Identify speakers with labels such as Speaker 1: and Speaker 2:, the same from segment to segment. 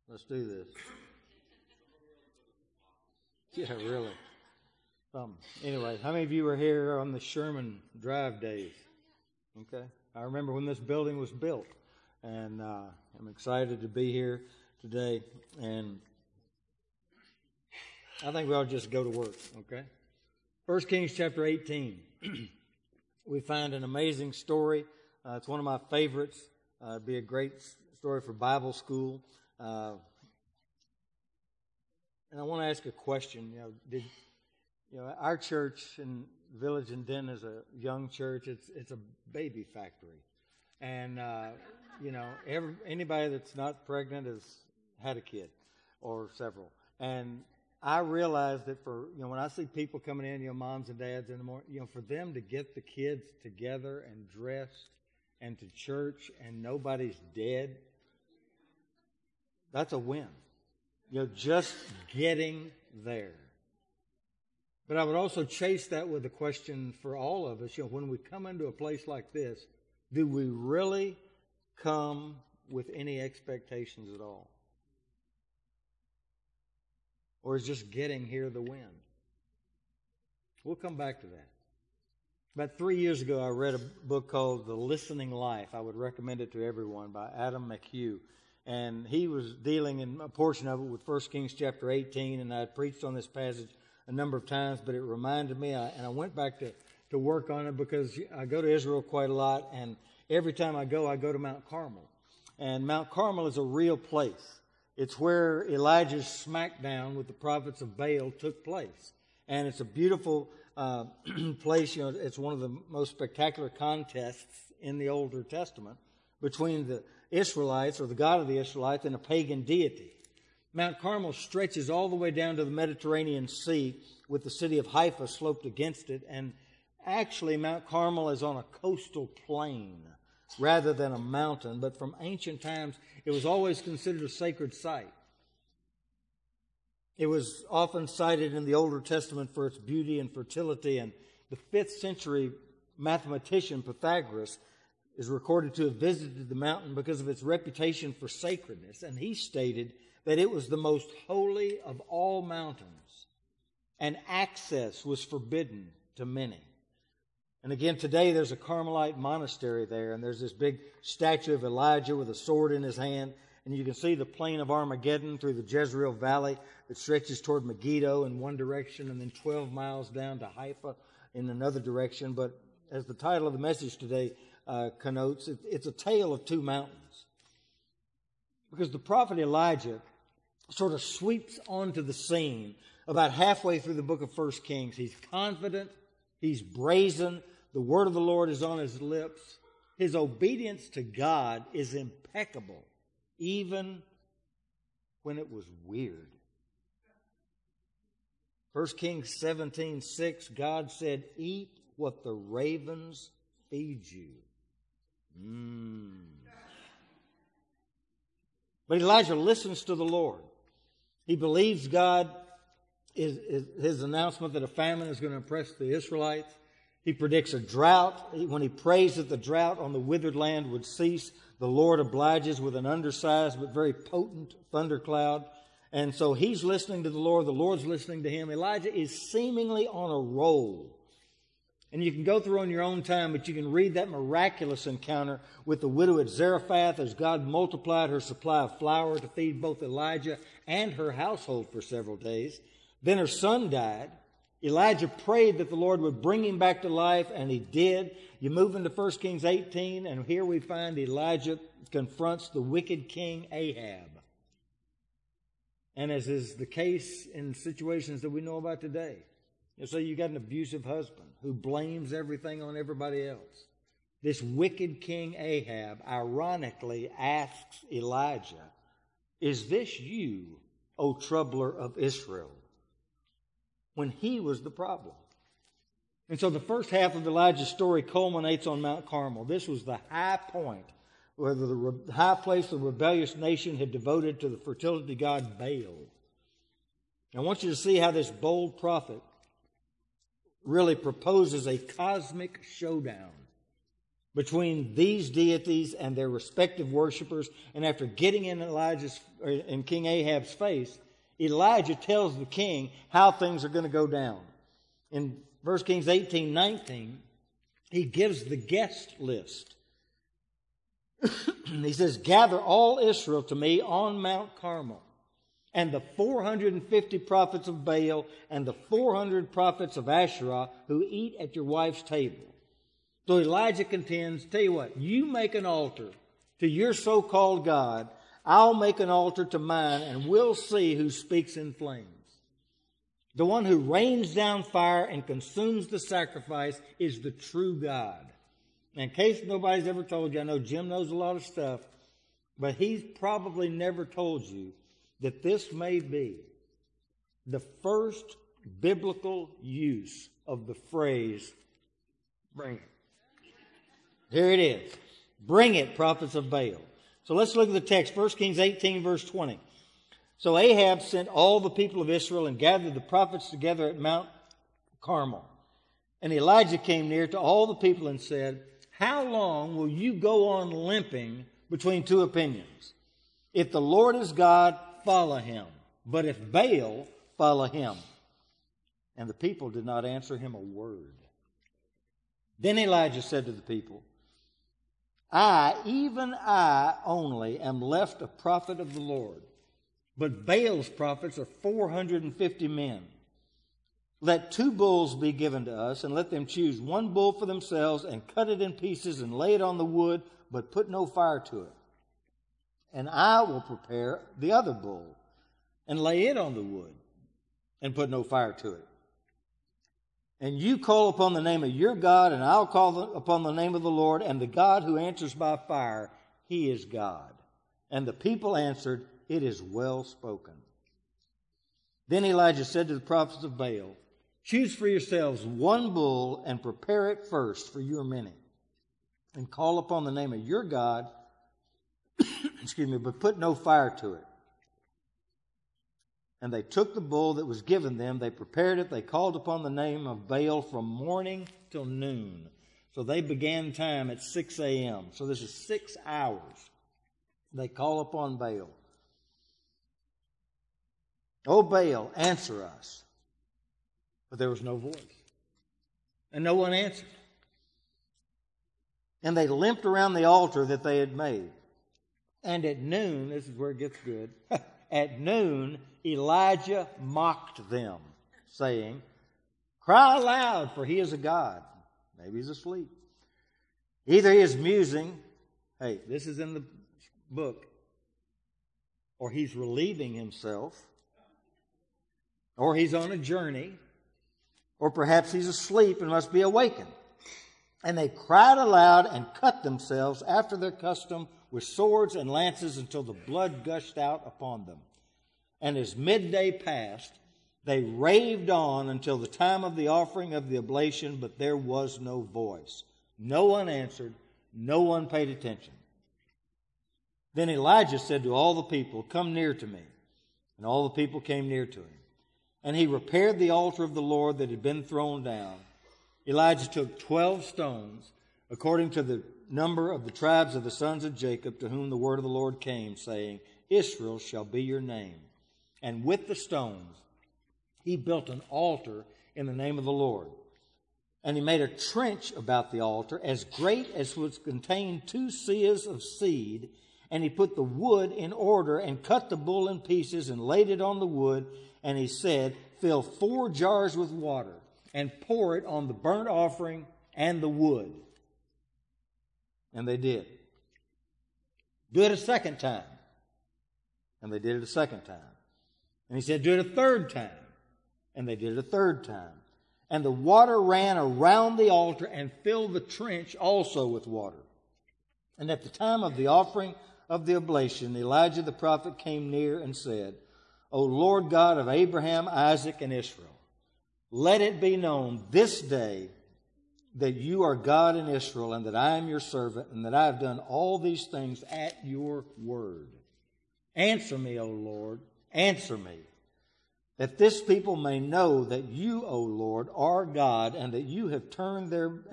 Speaker 1: Let's do this. Yeah, really. Anyway, how many of you were here on the Sherman Drive days? Okay. I remember when this building was built, and I'm excited to be here today. And I think we ought to just go to work, okay? 1 Kings chapter 18. We find an amazing story. It's one of my favorites. It'd be a great story for Bible school. And I want to ask a question. Our church in Village in Denton is a young church. It's a baby factory, and anybody that's not pregnant has had a kid or several. And I realize that when I see people coming in, moms and dads in the morning, for them to get the kids together and dressed and to church and nobody's dead, that's a win. Just getting there. But I would also chase that with a question for all of us. When we come into a place like this, do we really come with any expectations at all? Or is just getting here the win? We'll come back to that. About 3 years ago, I read a book called The Listening Life. I would recommend it to everyone, by Adam McHugh. And he was dealing in a portion of it with 1 Kings chapter 18, and I had preached on this passage a number of times, but it reminded me, and I went back to work on it because I go to Israel quite a lot, and every time I go to Mount Carmel. And Mount Carmel is a real place. It's where Elijah's smackdown with the prophets of Baal took place. And it's a beautiful place. It's one of the most spectacular contests in the Older Testament between the Israelites, or the God of the Israelites, and a pagan deity. Mount Carmel stretches all the way down to the Mediterranean Sea, with the city of Haifa sloped against it. And actually, Mount Carmel is on a coastal plain rather than a mountain. But from ancient times, it was always considered a sacred site. It was often cited in the Older Testament for its beauty and fertility. And the 5th century mathematician Pythagoras is recorded to have visited the mountain because of its reputation for sacredness. And he stated that it was the most holy of all mountains, and access was forbidden to many. And again, today there's a Carmelite monastery there, and there's this big statue of Elijah with a sword in his hand, and you can see the plain of Armageddon through the Jezreel Valley that stretches toward Megiddo in one direction, and then 12 miles down to Haifa in another direction. But as the title of the message today connotes, it's a tale of two mountains. Because the prophet Elijah sort of sweeps onto the scene about halfway through the book of 1 Kings. He's confident. He's brazen. The word of the Lord is on his lips. His obedience to God is impeccable, even when it was weird. 1 Kings 17:6, God said, "Eat what the ravens feed you." But Elijah listens to the Lord. He believes God his announcement that a famine is going to oppress the Israelites. He predicts a drought. When he prays that the drought on the withered land would cease, the Lord obliges with an undersized but very potent thundercloud. And so he's listening to the Lord. The Lord's listening to him. Elijah is seemingly on a roll. And you can go through on your own time, but you can read that miraculous encounter with the widow at Zarephath as God multiplied her supply of flour to feed both Elijah and her household for several days. Then her son died. Elijah prayed that the Lord would bring him back to life, and he did. You move into 1 Kings 18, and here we find Elijah confronts the wicked king Ahab. And as is the case in situations that we know about today, so you got an abusive husband who blames everything on everybody else. This wicked king Ahab ironically asks Elijah, "Is this you, O troubler of Israel?" when he was the problem. And so the first half of Elijah's story culminates on Mount Carmel. This was the high point, where the high place the rebellious nation had devoted to the fertility god Baal. I want you to see how this bold prophet really proposes a cosmic showdown between these deities and their respective worshipers. And after getting in King Ahab's face, Elijah tells the king how things are going to go down. In 1 Kings 18:19, he gives the guest list. He says, "Gather all Israel to me on Mount Carmel, and the 450 prophets of Baal and the 400 prophets of Asherah who eat at your wife's table." So Elijah contends, tell you what, you make an altar to your so-called God, I'll make an altar to mine, and we'll see who speaks in flames. The one who rains down fire and consumes the sacrifice is the true God. In case nobody's ever told you, I know Jim knows a lot of stuff, but he's probably never told you that this may be the first biblical use of the phrase, bring it. Here it is. Bring it, prophets of Baal. So let's look at the text. 1 Kings 18, verse 20. So Ahab sent all the people of Israel and gathered the prophets together at Mount Carmel. And Elijah came near to all the people and said, "How long will you go on limping between two opinions? If the Lord is God, follow him. But if Baal, follow him." And the people did not answer him a word. Then Elijah said to the people, "I, even I only, am left a prophet of the Lord. But Baal's prophets are 450 men. Let 2 bulls be given to us, and let them choose 1 bull for themselves, and cut it in pieces, and lay it on the wood, but put no fire to it. And I will prepare the other bull, and lay it on the wood, and put no fire to it. And you call upon the name of your God, and I'll call upon the name of the Lord, and the God who answers by fire, he is God." And the people answered, "It is well spoken." Then Elijah said to the prophets of Baal, "Choose for yourselves 1 bull, and prepare it first for your many, and call upon the name of your God, but put no fire to it." And they took the bull that was given them, they prepared it, they called upon the name of Baal from morning till noon. So they began time at 6 a.m. So this is 6 hours. They call upon Baal. "O Baal, answer us." But there was no voice. And no one answered. And they limped around the altar that they had made. And at noon, this is where it gets good, at noon, Elijah mocked them, saying, "Cry aloud, for he is a god." Maybe he's asleep. Either he is musing, hey, this is in the book, or he's relieving himself, or he's on a journey, or perhaps he's asleep and must be awakened. And they cried aloud and cut themselves after their custom with swords and lances until the blood gushed out upon them. And as midday passed, they raved on until the time of the offering of the oblation, but there was no voice. No one answered. No one paid attention. Then Elijah said to all the people, "Come near to me." And all the people came near to him. And he repaired the altar of the Lord that had been thrown down. Elijah took 12 stones, according to the number of the tribes of the sons of Jacob, to whom the word of the Lord came, saying, "Israel shall be your name." And with the stones, he built an altar in the name of the Lord. And he made a trench about the altar, as great as would contain 2 seahs of seed. And he put the wood in order, and cut the bull in pieces, and laid it on the wood. And he said, "Fill 4 jars with water, and pour it on the burnt offering and the wood." And they did. "Do it a second time." And they did it a second time. And he said, "Do it a third time." And they did it a third time. And the water ran around the altar and filled the trench also with water. And at the time of the offering of the oblation, Elijah the prophet came near and said, "O Lord God of Abraham, Isaac, and Israel, let it be known this day that you are God in Israel, and that I am your servant, and that I have done all these things at your word. Answer me, O Lord, answer me. that this people may know that you, O Lord, are God, and that you have turned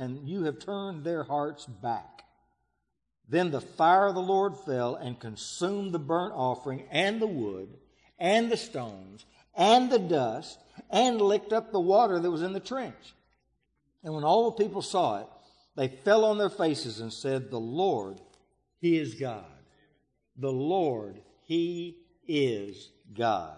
Speaker 1: their hearts back. Then the fire of the Lord fell and consumed the burnt offering and the wood and the stones and the dust and licked up the water that was in the trench. And when all the people saw it, they fell on their faces and said, the Lord, He is God. The Lord, He is God.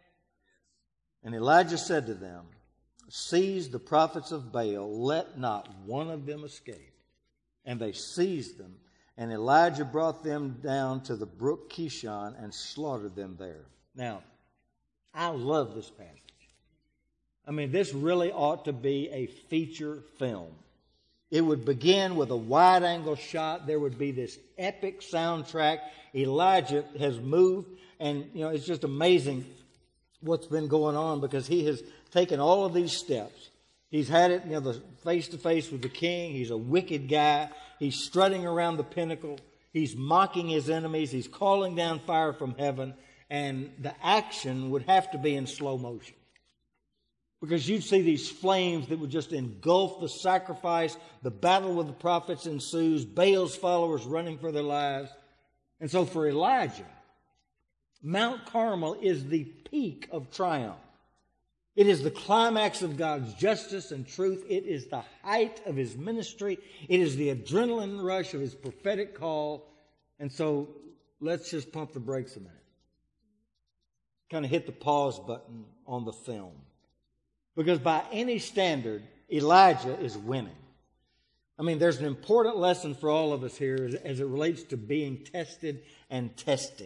Speaker 1: And Elijah said to them, seize the prophets of Baal, let not one of them escape. And they seized them, and Elijah brought them down to the brook Kishon and slaughtered them there. Now, I love this passage. I mean, this really ought to be a feature film. It would begin with a wide-angle shot. There would be this epic soundtrack. Elijah has moved, and, it's just amazing what's been going on, because he has taken all of these steps. He's had it, the face-to-face with the king. He's a wicked guy. He's strutting around the pinnacle. He's mocking his enemies. He's calling down fire from heaven. And the action would have to be in slow motion, because you'd see these flames that would just engulf the sacrifice. The battle with the prophets ensues. Baal's followers running for their lives. And so for Elijah, Mount Carmel is the peak of triumph. It is the climax of God's justice and truth. It is the height of his ministry. It is the adrenaline rush of his prophetic call. And so let's just pump the brakes a minute. Kind of hit the pause button on the film. Because by any standard, Elijah is winning. I mean, there's an important lesson for all of us here as it relates to being tested and testing.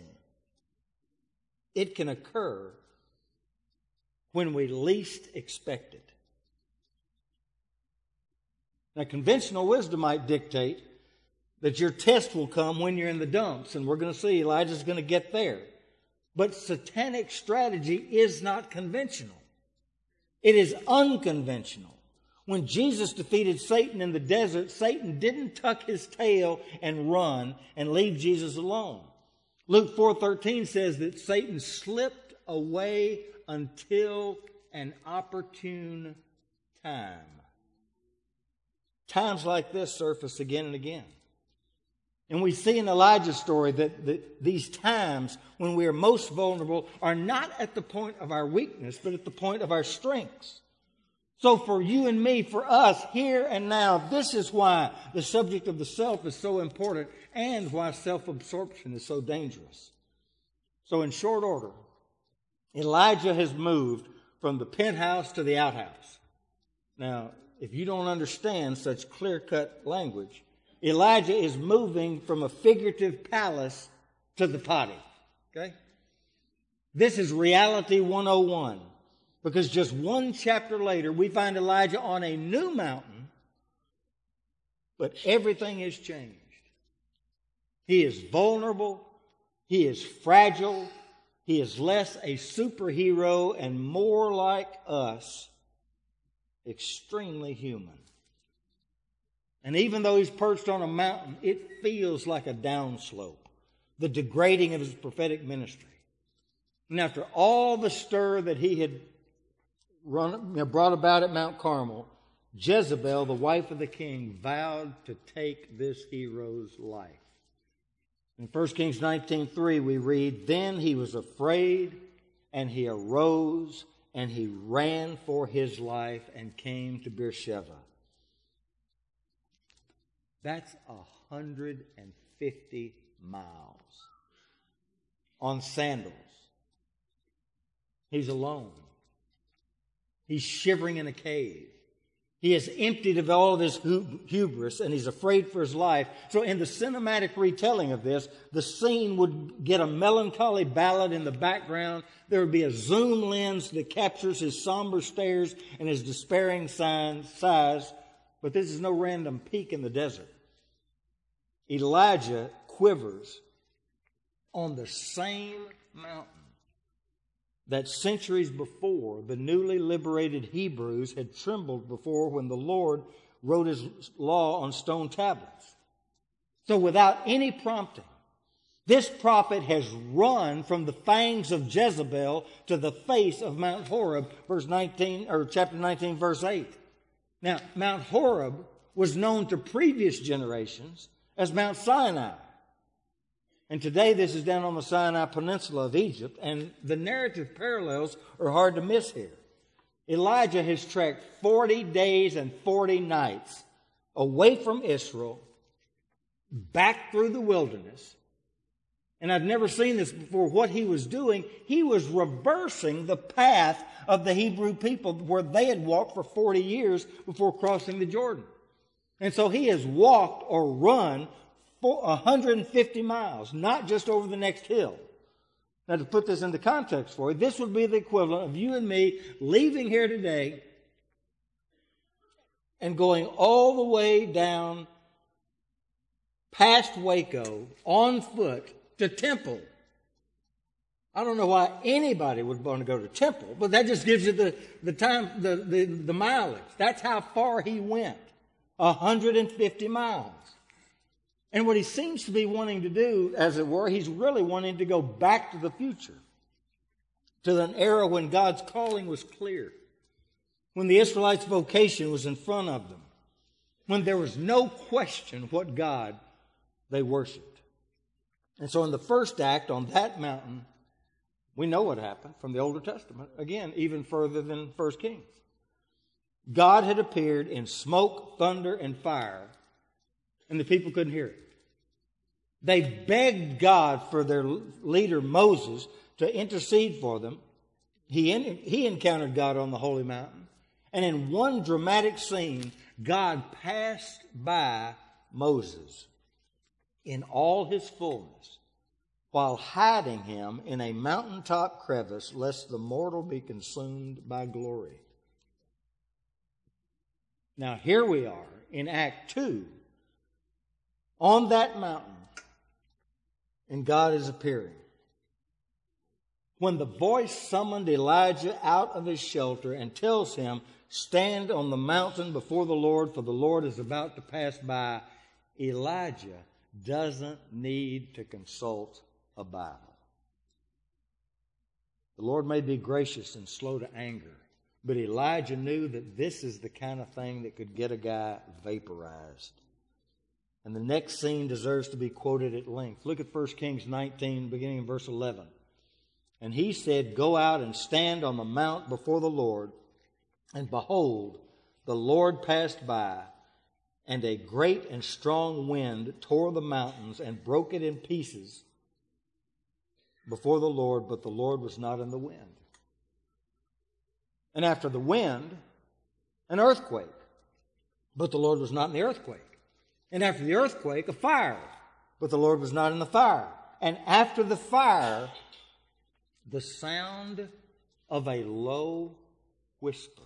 Speaker 1: It can occur when we least expect it. Now, conventional wisdom might dictate that your test will come when you're in the dumps, and we're going to see Elijah's going to get there. But satanic strategy is not conventional. It is unconventional. When Jesus defeated Satan in the desert, Satan didn't tuck his tail and run and leave Jesus alone. Luke 4:13 says that Satan slipped away until an opportune time. Times like this surface again and again. And we see in Elijah's story that these times when we are most vulnerable are not at the point of our weakness, but at the point of our strengths. So for you and me, for us, here and now, this is why the subject of the self is so important and why self-absorption is so dangerous. So in short order, Elijah has moved from the penthouse to the outhouse. Now, if you don't understand such clear-cut language, Elijah is moving from a figurative palace to the potty. Okay? This is reality 101. Because just one chapter later, we find Elijah on a new mountain, but everything has changed. He is vulnerable. He is fragile. He is less a superhero and more like us, extremely human. And even though he's perched on a mountain, it feels like a downslope, the degrading of his prophetic ministry. And after all the stir that he had brought about at Mount Carmel, Jezebel, the wife of the king, vowed to take this hero's life. In 1 Kings 19:3 we read, then he was afraid, and he arose, and he ran for his life and came to Beersheba. That's 150 miles on sandals. He's alone. He's shivering in a cave. He is emptied of all of his hubris, and he's afraid for his life. So in the cinematic retelling of this, the scene would get a melancholy ballad in the background. There would be a zoom lens that captures his somber stares and his despairing sighs. But this is no random peak in the desert. Elijah quivers on the same mountain that centuries before the newly liberated Hebrews had trembled before when the Lord wrote his law on stone tablets. So without any prompting, This prophet has run from the fangs of Jezebel to the face of Mount Horeb, chapter 19, verse 8. Now, Mount Horeb was known to previous generations as Mount Sinai. And today this is down on the Sinai Peninsula of Egypt, and the narrative parallels are hard to miss here. Elijah has trekked 40 days and 40 nights away from Israel, back through the wilderness. And I've never seen this before. What he was doing, he was reversing the path of the Hebrew people where they had walked for 40 years before crossing the Jordan. And so he has walked or run for 150 miles, not just over the next hill. Now, to put this into context for you, this would be the equivalent of you and me leaving here today and going all the way down past Waco on foot to Temple. I don't know why anybody would want to go to Temple, but that just gives you the mileage. That's how far he went, 150 miles. And what he seems to be wanting to do, as it were, he's really wanting to go back to the future, to an era when God's calling was clear, when the Israelites' vocation was in front of them, when there was no question what God they worshiped. And so in the first act on that mountain, we know what happened from the Old Testament, again, even further than 1 Kings. God had appeared in smoke, thunder, and fire, and the people couldn't hear it. They begged God for their leader Moses to intercede for them. He encountered God on the holy mountain. And in one dramatic scene, God passed by Moses in all his fullness while hiding him in a mountaintop crevice lest the mortal be consumed by glory. Now here we are in Act 2 on that mountain, and God is appearing. When the voice summoned Elijah out of his shelter and tells him, "Stand on the mountain before the Lord, for the Lord is about to pass by," Elijah doesn't need to consult a Bible. The Lord may be gracious and slow to anger, but Elijah knew that this is the kind of thing that could get a guy vaporized. And the next scene deserves to be quoted at length. Look at 1 Kings 19, beginning in verse 11. And he said, "Go out and stand on the mount before the Lord. And behold, the Lord passed by, and a great and strong wind tore the mountains and broke it in pieces before the Lord, but the Lord was not in the wind. And after the wind, an earthquake, but the Lord was not in the earthquake. And after the earthquake, a fire, but the Lord was not in the fire. And after the fire, the sound of a low whisper.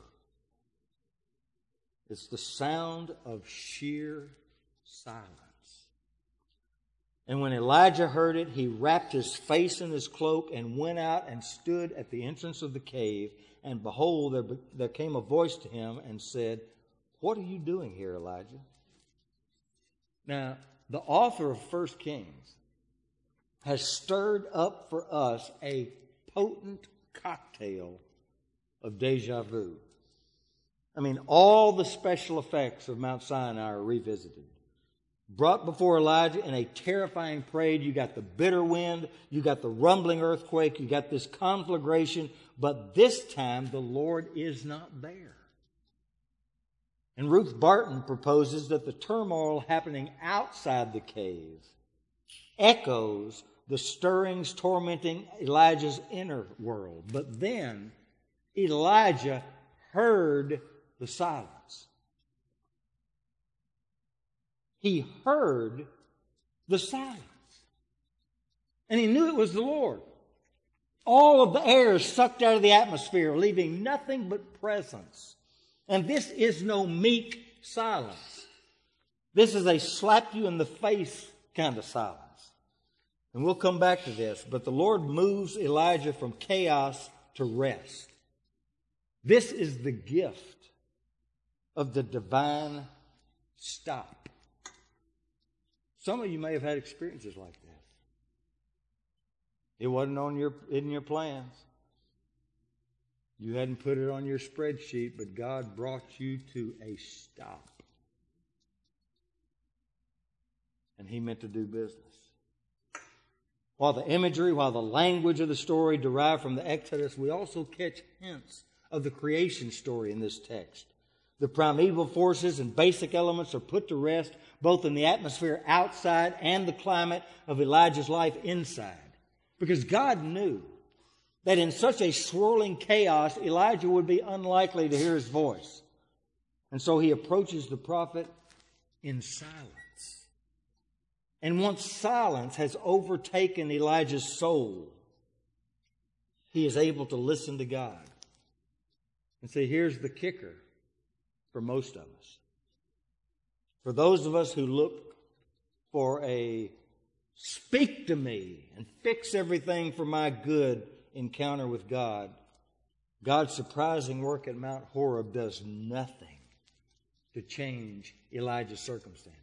Speaker 1: It's the sound of sheer silence. And when Elijah heard it, he wrapped his face in his cloak and went out and stood at the entrance of the cave. And behold, there came a voice to him and said, "What are you doing here, Elijah?" Now, the author of 1 Kings has stirred up for us a potent cocktail of deja vu. I mean, all the special effects of Mount Sinai are revisited. Brought before Elijah in a terrifying parade, you got the bitter wind, you got the rumbling earthquake, you got this conflagration, but this time the Lord is not there. And Ruth Barton proposes that the turmoil happening outside the cave echoes the stirrings tormenting Elijah's inner world. But then Elijah heard the silence. He heard the silence. And he knew it was the Lord. All of the air is sucked out of the atmosphere, leaving nothing but presence. And this is no meek silence. This is a slap you in the face kind of silence. And we'll come back to this. But the Lord moves Elijah from chaos to rest. This is the gift of the divine stop. Some of you may have had experiences like that. It wasn't in your plans. You hadn't put it on your spreadsheet, but God brought you to a stop. And He meant to do business. While the imagery, while the language of the story derived from the Exodus, we also catch hints of the creation story in this text. The primeval forces and basic elements are put to rest both in the atmosphere outside and the climate of Elijah's life inside. Because God knew that in such a swirling chaos, Elijah would be unlikely to hear his voice. And so he approaches the prophet in silence. And once silence has overtaken Elijah's soul, he is able to listen to God. And see, here's the kicker for most of us. For those of us who look for a speak to me and fix everything for my good encounter with God, God's surprising work at Mount Horeb does nothing to change Elijah's circumstances.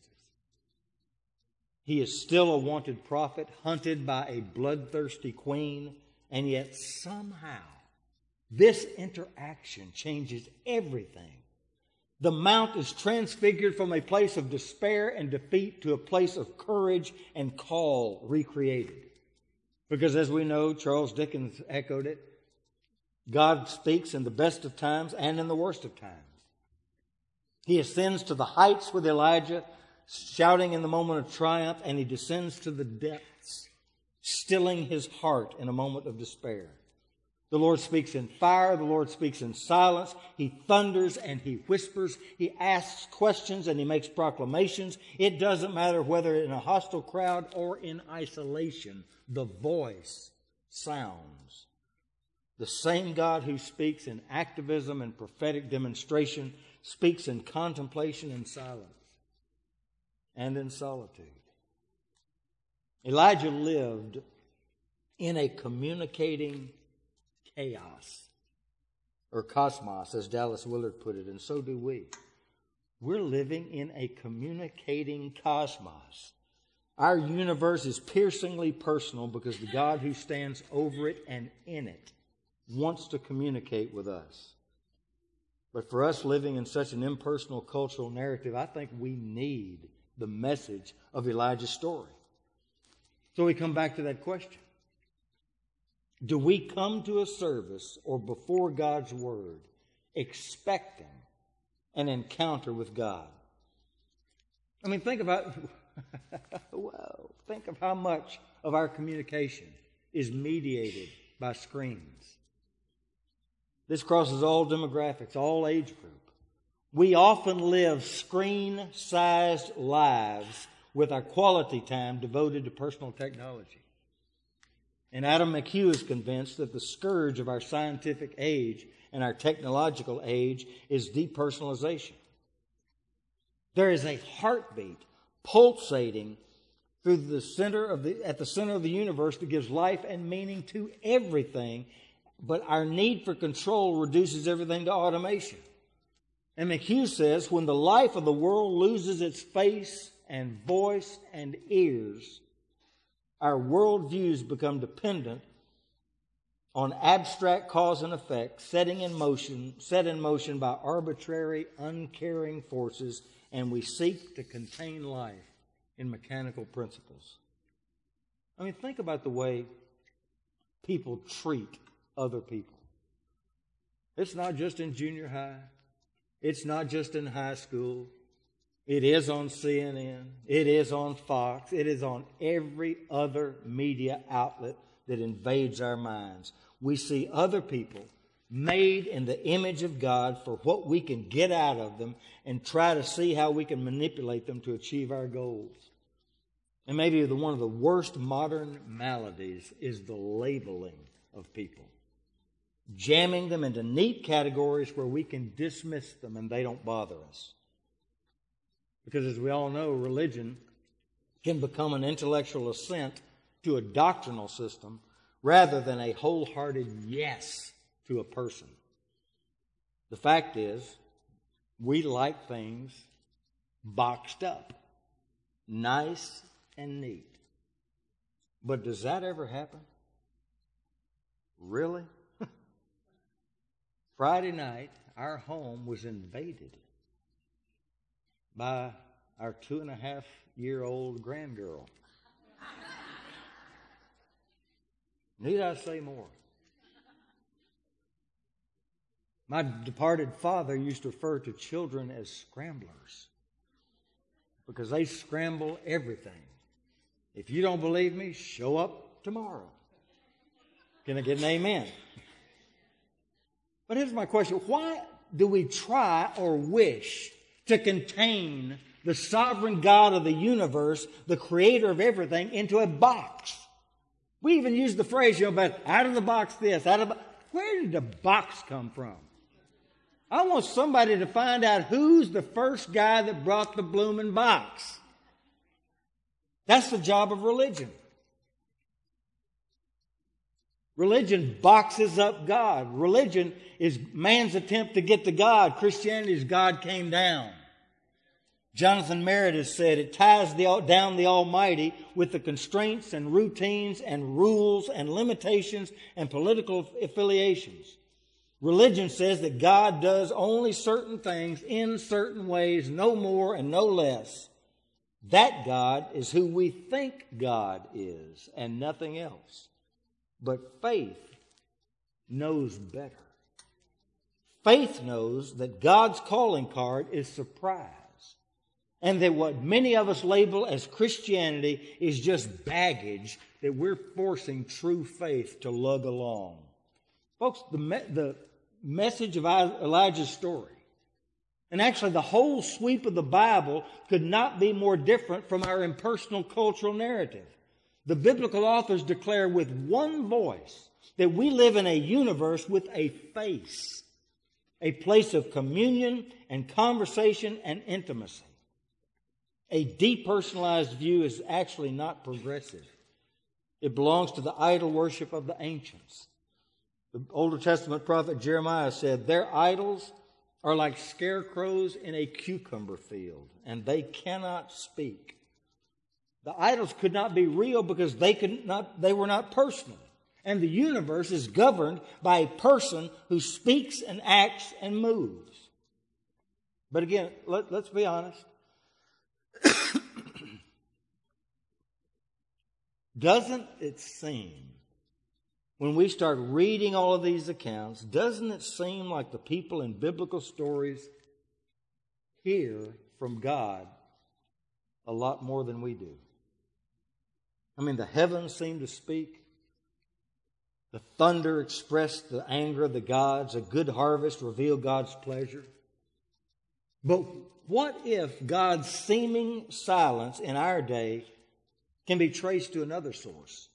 Speaker 1: He is still a wanted prophet, hunted by a bloodthirsty queen, and yet somehow this interaction changes everything. The mount is transfigured from a place of despair and defeat to a place of courage and call recreated. Because as we know, Charles Dickens echoed it, God speaks in the best of times and in the worst of times. He ascends to the heights with Elijah, shouting in the moment of triumph, and he descends to the depths, stilling his heart in a moment of despair. The Lord speaks in fire. The Lord speaks in silence. He thunders and He whispers. He asks questions and He makes proclamations. It doesn't matter whether in a hostile crowd or in isolation, the voice sounds. The same God who speaks in activism and prophetic demonstration speaks in contemplation and silence and in solitude. Elijah lived in a communicating chaos, or cosmos, as Dallas Willard put it, and so do we. We're living in a communicating cosmos. Our universe is piercingly personal because the God who stands over it and in it wants to communicate with us. But for us living in such an impersonal cultural narrative, I think we need the message of Elijah's story. So we come back to that question. Do we come to a service or before God's Word expecting an encounter with God? I mean, think about, think of how much of our communication is mediated by screens. This crosses all demographics, all age group. We often live screen-sized lives with our quality time devoted to personal technology. And Adam McHugh is convinced that the scourge of our scientific age and our technological age is depersonalization. There is a heartbeat pulsating through at the center of the universe that gives life and meaning to everything, but our need for control reduces everything to automation. And McHugh says, when the life of the world loses its face and voice and ears, our worldviews become dependent on abstract cause and effect, set in motion by arbitrary, uncaring forces, and we seek to contain life in mechanical principles. I mean, think about the way people treat other people. It's not just in junior high. It's not just in high school. It is on CNN. It is on Fox. It is on every other media outlet that invades our minds. We see other people made in the image of God for what we can get out of them and try to see how we can manipulate them to achieve our goals. And maybe one of the worst modern maladies is the labeling of people. Jamming them into neat categories where we can dismiss them and they don't bother us. Because as we all know, religion can become an intellectual assent to a doctrinal system rather than a wholehearted yes to a person. The fact is, we like things boxed up, nice and neat. But does that ever happen? Really? Friday night, our home was invaded by our 2.5-year-old grandgirl. Need I say more? My departed father used to refer to children as scramblers because they scramble everything. If you don't believe me, show up tomorrow. Can I get an amen? But here's my question. Why do we try or wish to contain the sovereign God of the universe, the creator of everything, into a box? We even use the phrase, about out of the box this, out of the box. Where did the box come from? I want somebody to find out who's the first guy that brought the blooming box. That's the job of religion. Religion boxes up God. Religion is man's attempt to get to God. Christianity is God came down. Jonathan Meredith said it ties down the Almighty with the constraints and routines and rules and limitations and political affiliations. Religion says that God does only certain things in certain ways, no more and no less. That God is who we think God is and nothing else. But faith knows better. Faith knows that God's calling card is surprise, and that what many of us label as Christianity is just baggage that we're forcing true faith to lug along. Folks, the message of Elijah's story, and actually the whole sweep of the Bible, could not be more different from our impersonal cultural narrative. The biblical authors declare with one voice that we live in a universe with a face, a place of communion and conversation and intimacy. A depersonalized view is actually not progressive. It belongs to the idol worship of the ancients. The Old Testament prophet Jeremiah said, their idols are like scarecrows in a cucumber field, and they cannot speak. The idols could not be real because they were not personal. And the universe is governed by a person who speaks and acts and moves. But again, let's be honest. Doesn't it seem, when we start reading all of these accounts, doesn't it seem like the people in biblical stories hear from God a lot more than we do? I mean, the heavens seem to speak. The thunder expressed the anger of the gods. A good harvest revealed God's pleasure. But what if God's seeming silence in our day can be traced to another source?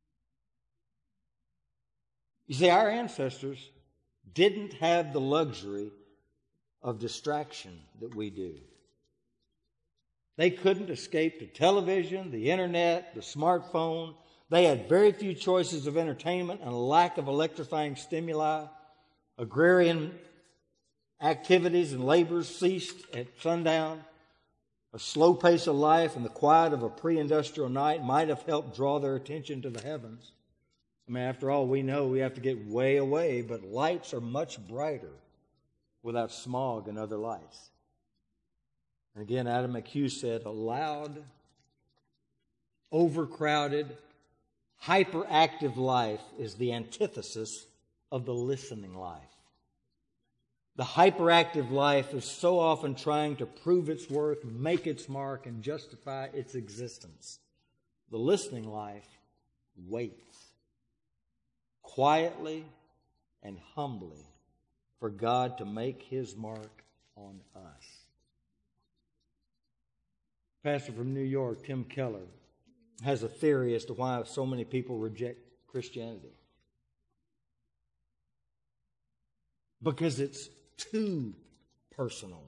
Speaker 1: You see, our ancestors didn't have the luxury of distraction that we do. They couldn't escape the television, the internet, the smartphone. They had very few choices of entertainment and a lack of electrifying stimuli. Agrarian activities and labors ceased at sundown. A slow pace of life and the quiet of a pre-industrial night might have helped draw their attention to the heavens. I mean, after all, we know we have to get way away, but lights are much brighter without smog and other lights. And again, Adam McHugh said, a loud, overcrowded, hyperactive life is the antithesis of the listening life. The hyperactive life is so often trying to prove its worth, make its mark, and justify its existence. The listening life waits quietly and humbly for God to make His mark on us. Pastor from New York, Tim Keller, has a theory as to why so many people reject Christianity. Because it's too personal.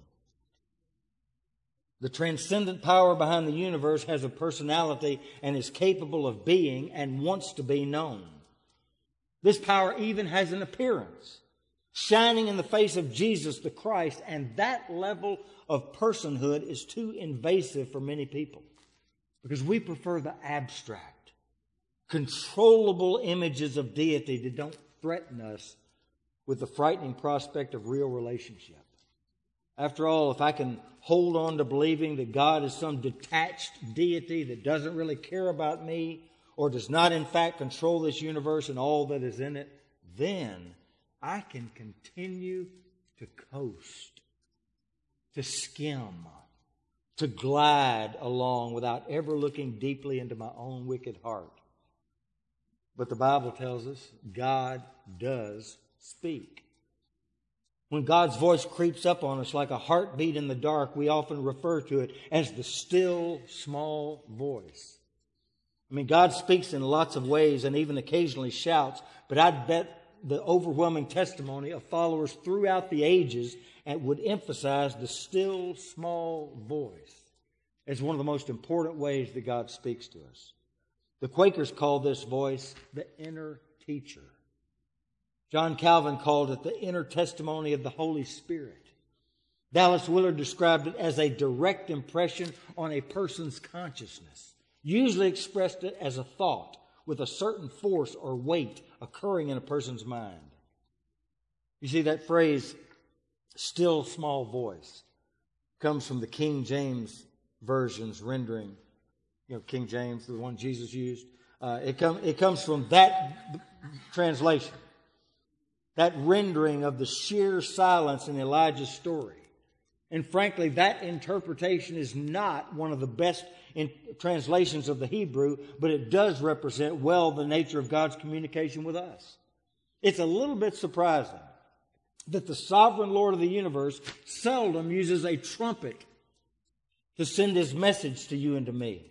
Speaker 1: The transcendent power behind the universe has a personality and is capable of being and wants to be known. This power even has an appearance, shining in the face of Jesus the Christ, and that level of personhood is too invasive for many people because we prefer the abstract, controllable images of deity that don't threaten us with the frightening prospect of real relationship. After all, if I can hold on to believing that God is some detached deity that doesn't really care about me or does not in fact control this universe and all that is in it, then I can continue to coast, to skim, to glide along without ever looking deeply into my own wicked heart. But the Bible tells us God does speak. When God's voice creeps up on us like a heartbeat in the dark, we often refer to it as the still small voice. I mean, God speaks in lots of ways and even occasionally shouts, but I'd bet the overwhelming testimony of followers throughout the ages would emphasize the still small voice as one of the most important ways that God speaks to us. The Quakers called this voice the inner teacher. John Calvin called it the inner testimony of the Holy Spirit. Dallas Willard described it as a direct impression on a person's consciousness, usually expressed it as a thought with a certain force or weight occurring in a person's mind. You see, that phrase, still small voice, comes from the King James Version's rendering. You know, King James, the one Jesus used. It comes from that translation, that rendering of the sheer silence in Elijah's story. And frankly, that interpretation is not one of the best translations of the Hebrew, but it does represent well the nature of God's communication with us. It's a little bit surprising that the sovereign Lord of the universe seldom uses a trumpet to send his message to you and to me.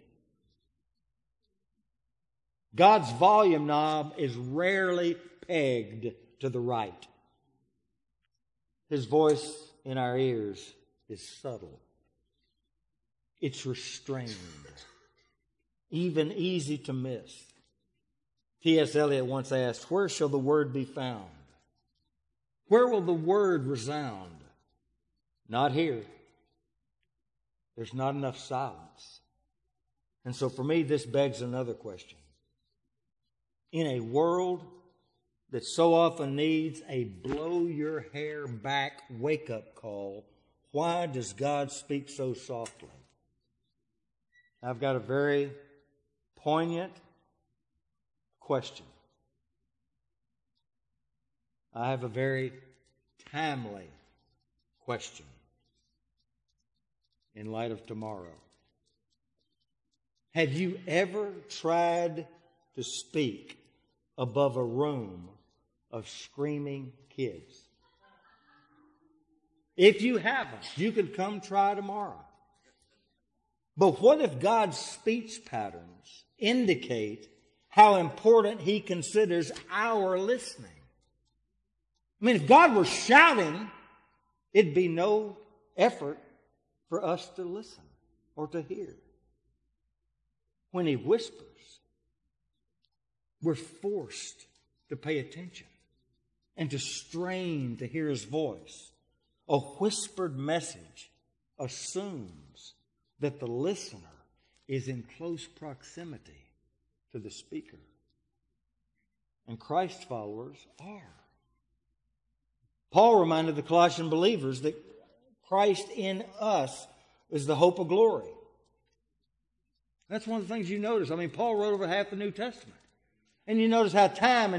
Speaker 1: God's volume knob is rarely pegged to the right. His voice in our ears is subtle. It's restrained, even easy to miss. T.S. Eliot once asked, "Where shall the word be found? Where will the word resound? Not here. There's not enough silence." And so for me, this begs another question. In a world that so often needs a blow-your-hair-back wake-up call, why does God speak so softly? I've got a very poignant question. I have a very timely question in light of tomorrow. Have you ever tried to speak above a room of screaming kids? If you haven't, you can come try tomorrow. But what if God's speech patterns indicate how important He considers our listening? I mean, if God were shouting, it'd be no effort for us to listen or to hear. When He whispers, we're forced to pay attention and to strain to hear His voice. A whispered message assumes that the listener is in close proximity to the speaker. And Christ followers are. Paul reminded the Colossian believers that Christ in us is the hope of glory. That's one of the things you notice. I mean, Paul wrote over half the New Testament. And you notice how time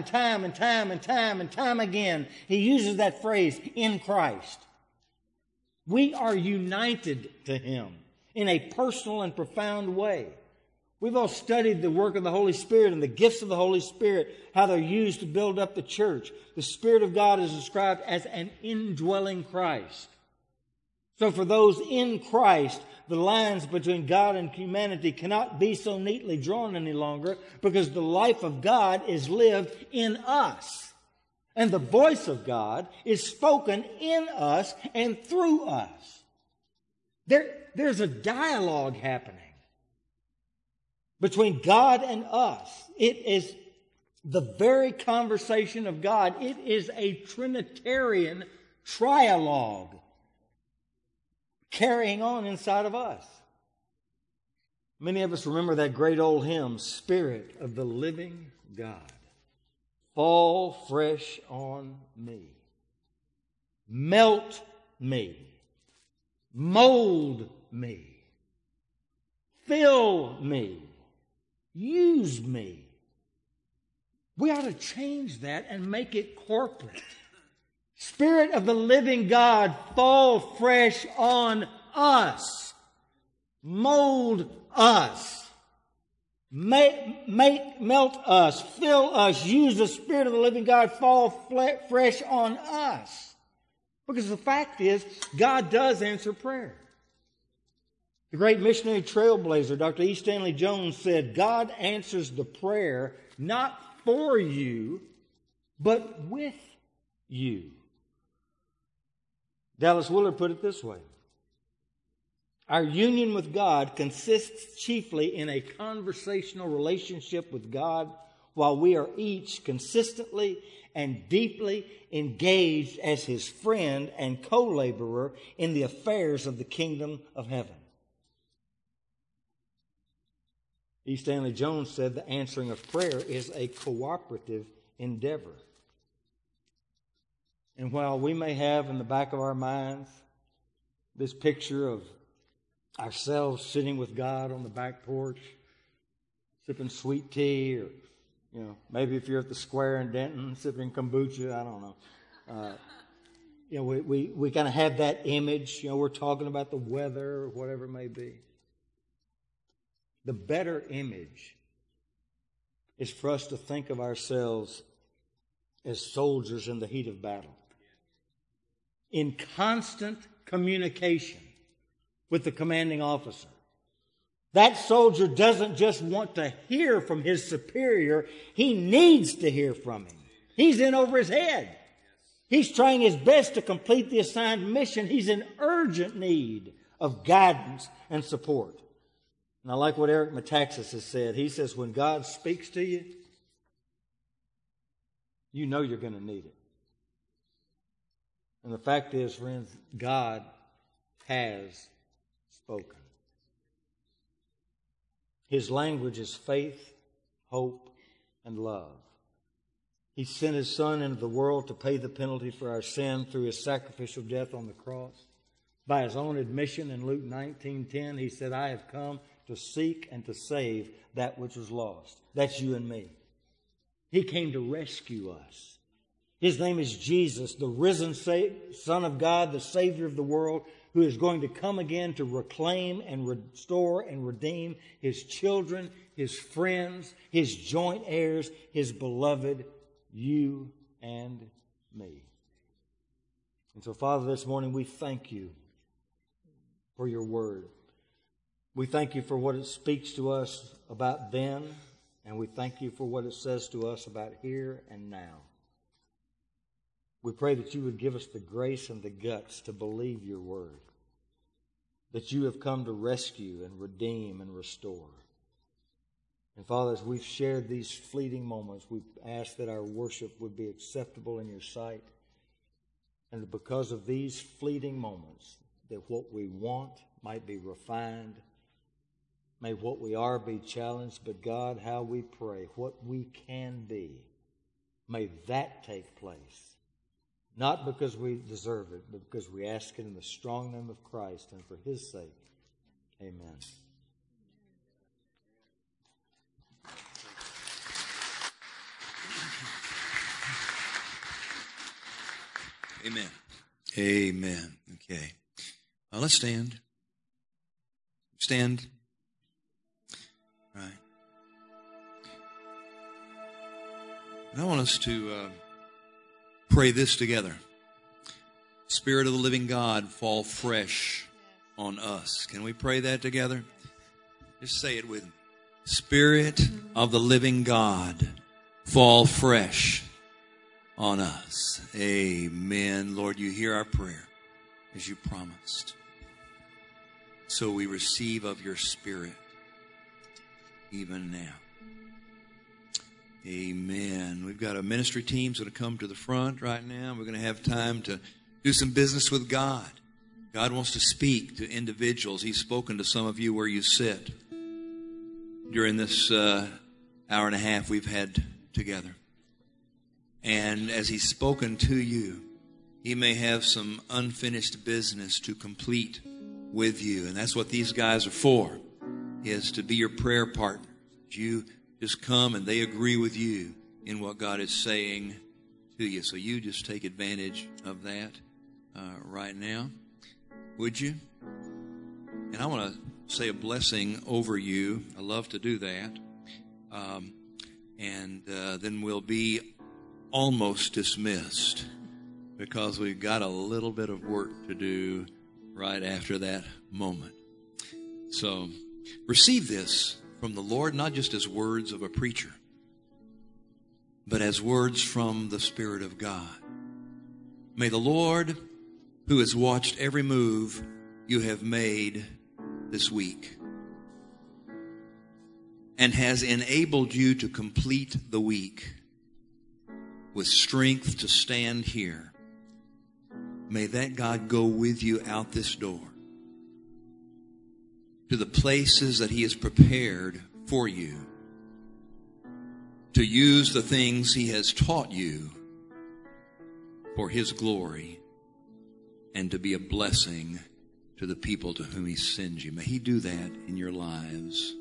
Speaker 1: again, he uses that phrase, in Christ. We are united to Him in a personal and profound way. We've all studied the work of the Holy Spirit and the gifts of the Holy Spirit, how they're used to build up the church. The Spirit of God is described as an indwelling Christ. So for those in Christ, the lines between God and humanity cannot be so neatly drawn any longer, because the life of God is lived in us. And the voice of God is spoken in us and through us. There's a dialogue happening between God and us. It is the very conversation of God. It is a Trinitarian trialogue carrying on inside of us. Many of us remember that great old hymn, Spirit of the Living God, fall fresh on me. Melt me. Mold me. Fill me. Use me. We ought to change that and make it corporate. Spirit of the living God, fall fresh on us. Mold us. Melt us. Fill us. Use the Spirit of the living God, fall fresh on us. Because the fact is, God does answer prayer. The great missionary trailblazer, Dr. E. Stanley Jones, said, God answers the prayer not for you, but with you. Dallas Willard put it this way: our union with God consists chiefly in a conversational relationship with God, while we are each consistently and deeply engaged as His friend and co-laborer in the affairs of the kingdom of heaven. E. Stanley Jones said the answering of prayer is a cooperative endeavor. And while we may have in the back of our minds this picture of ourselves sitting with God on the back porch, sipping sweet tea, or maybe if you're at the square in Denton, sipping kombucha, I don't know. We kind of have that image. We're talking about the weather or whatever it may be. The better image is for us to think of ourselves as soldiers in the heat of battle, in constant communication with the commanding officer. That soldier doesn't just want to hear from his superior, he needs to hear from him. He's in over his head. He's trying his best to complete the assigned mission. He's in urgent need of guidance and support. And I like what Eric Metaxas has said. He says, when God speaks to you, you know you're going to need it. And the fact is, friends, God has spoken. His language is faith, hope, and love. He sent His Son into the world to pay the penalty for our sin through His sacrificial death on the cross. By His own admission in Luke 19:10, He said, I have come to seek and to save that which was lost. That's you and me. He came to rescue us. His name is Jesus, the risen Son of God, the Savior of the world, who is going to come again to reclaim and restore and redeem His children, His friends, His joint heirs, His beloved, you and me. And so, Father, this morning we thank You for Your word. We thank You for what it speaks to us about then, and we thank You for what it says to us about here and now. We pray that You would give us the grace and the guts to believe Your word, that You have come to rescue and redeem and restore. And Father, as we've shared these fleeting moments, we ask that our worship would be acceptable in Your sight, and that because of these fleeting moments, that what we want might be refined. May what we are be challenged, but God, how we pray, what we can be, may that take place. Not because we deserve it, but because we ask it in the strong name of Christ and for His sake. Amen.
Speaker 2: Amen. Amen. Okay. Let's stand. Stand. Right. And I want us to pray this together. Spirit of the living God, fall fresh on us. Can we pray that together? Just say it with me. Spirit of the living God, fall fresh on us. Amen. Lord, You hear our prayer as You promised. So we receive of Your Spirit even now. Amen. We've got a ministry team going to come to the front right now. We're going to have time to do some business with God. God wants to speak to individuals. He's spoken to some of you where you sit. during this hour and a half we've had together. And as He's spoken to you, He may have some unfinished business to complete with you. And that's what these guys are for, is to be your prayer partner. You just come and they agree with you in what God is saying to you. So you just take advantage of that right now. Would you? And I want to say a blessing over you. I love to do that. And then we'll be almost dismissed, because we've got a little bit of work to do right after that moment. So receive this from the Lord, not just as words of a preacher, but as words from the Spirit of God. May the Lord, who has watched every move you have made this week and has enabled you to complete the week with strength to stand here, may that God go with you out this door to the places that He has prepared for you, to use the things He has taught you for His glory and to be a blessing to the people to whom He sends you. May He do that in your lives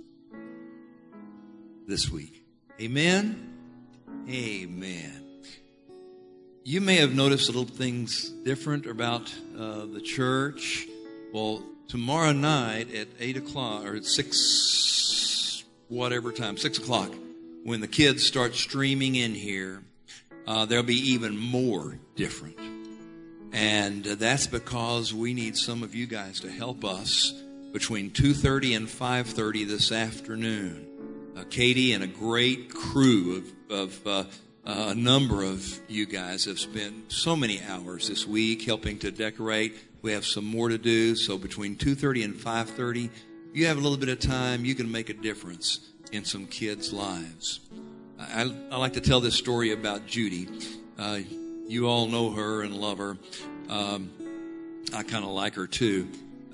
Speaker 2: this week. Amen? Amen. You may have noticed little things different about the church. Well, tomorrow night at 8 o'clock or at 6, whatever time, 6 o'clock, when the kids start streaming in here, there'll be even more different. And that's because we need some of you guys to help us between 2:30 and 5:30 this afternoon. Katie and a great crew of a number of you guys have spent so many hours this week helping to decorate. We have some more to do. So between 2:30 and 5:30, if you have a little bit of time, you can make a difference in some kids' lives. I like to tell this story about Judy. You all know her and love her. I kind of like her too.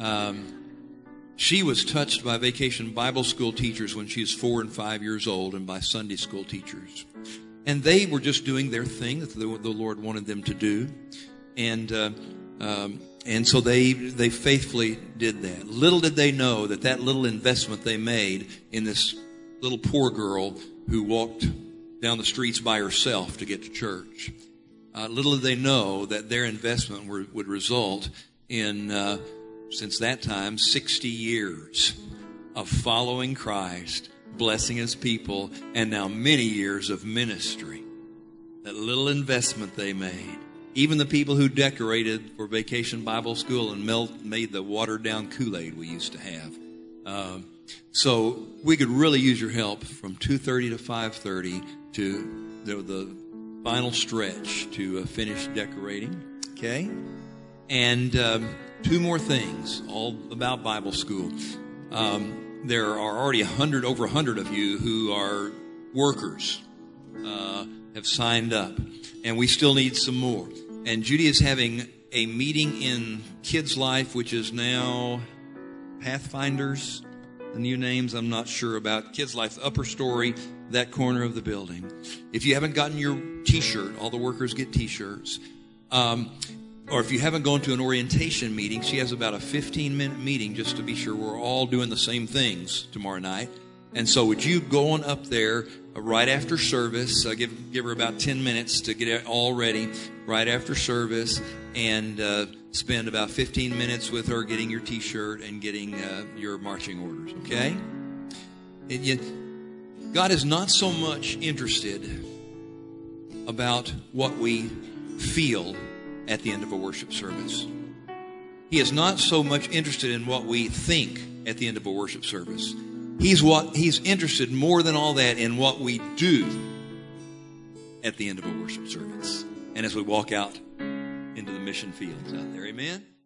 Speaker 2: She was touched by Vacation Bible School teachers when she was 4 and 5 years old, and by Sunday school teachers. And they were just doing their thing that the Lord wanted them to do. And so they faithfully did that. Little did they know that little investment they made in this little poor girl who walked down the streets by herself to get to church. Little did they know that their investment would result in, since that time, 60 years of following Christ, blessing His people, and now many years of ministry. That little investment they made. Even the people who decorated for Vacation Bible School and made the watered-down Kool-Aid we used to have. So we could really use your help from 2:30 to 5:30 to the final stretch to finish decorating. Okay? And 2 more things, all about Bible school. There are already over 100 of you who are workers, have signed up, and we still need some more. And Judy is having a meeting in Kids Life, which is now Pathfinders. The new names I'm not sure about. Kids Life, upper story, that corner of the building. If you haven't gotten your T-shirt, all the workers get T-shirts. Or if you haven't gone to an orientation meeting, she has about a 15-minute meeting just to be sure we're all doing the same things tomorrow night. And so would you go on up there right after service, give her about 10 minutes to get it all ready right after service, and spend about 15 minutes with her getting your T-shirt and getting your marching orders, okay? God is not so much interested about what we feel at the end of a worship service. He is not so much interested in what we think at the end of a worship service. He's interested more than all that in what we do at the end of a worship service and as we walk out into the mission fields out there. Amen?